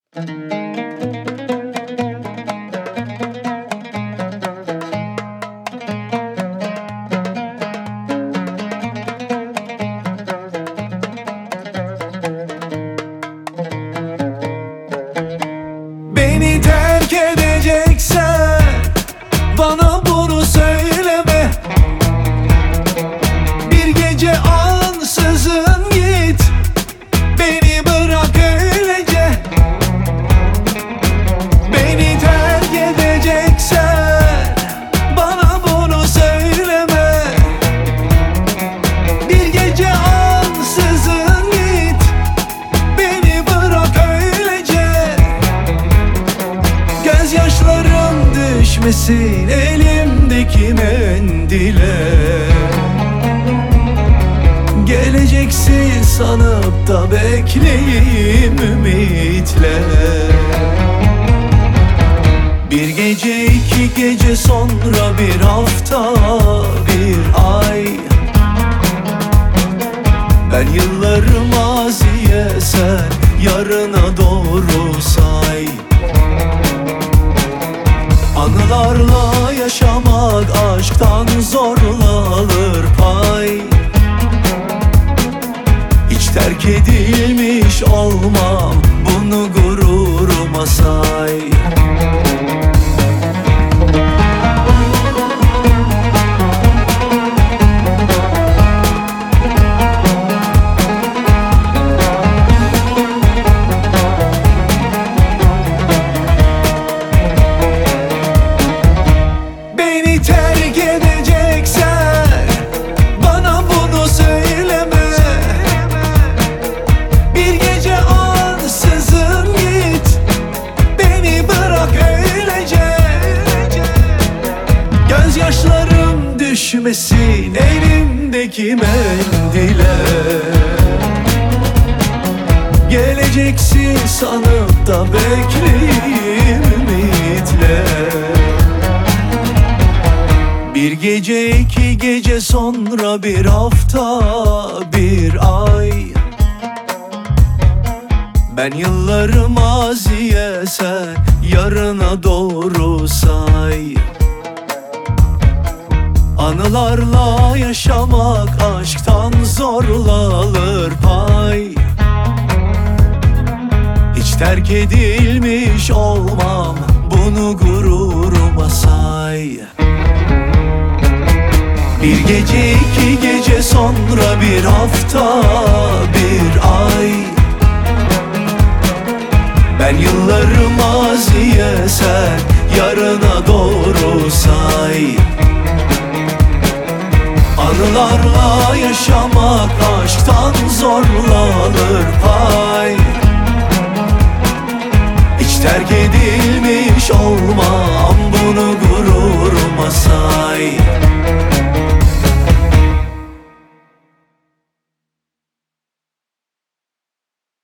Beni terk edeceksen bana bunu söyleme. Bir gece ansızın git, beni bırak öylece. Beni terk edeceksen bana bunu söyleme. Bir gece ansızın git, beni bırak öylece. Gözyaşlarım düşmesin elimdeki mendile. Geleceksin sanıp da bekleyeyim ümitle. Bir gece, iki gece, sonra bir hafta, bir ay. Ben yılları maziye, sen yarına doğru say. Anılarla yaşamak aşktan zorla alır pay. Hiç terk edilmiş olmam, bunu gururuma say. Beni terk edeceksen bana bunu söyleme. Bir gece ansızın git, beni bırak öylece. Gözyaşlarım düşmesin elimdeki mendile. Geleceksin sanıp da bekleyeyim ümitle. Bir gece, iki gece, sonra bir hafta, bir ay. Ben yılları maziye, sen yarına doğru say. Anılarla yaşamak aşktan zorla alır pay. Hiç terk edilmiş olmam, bunu gururuma say. Bir gece, iki gece, sonra bir hafta, bir ay. Ben yılları maziye, sen yarına doğru say. Anılarla yaşamak aşktan zorla alır pay.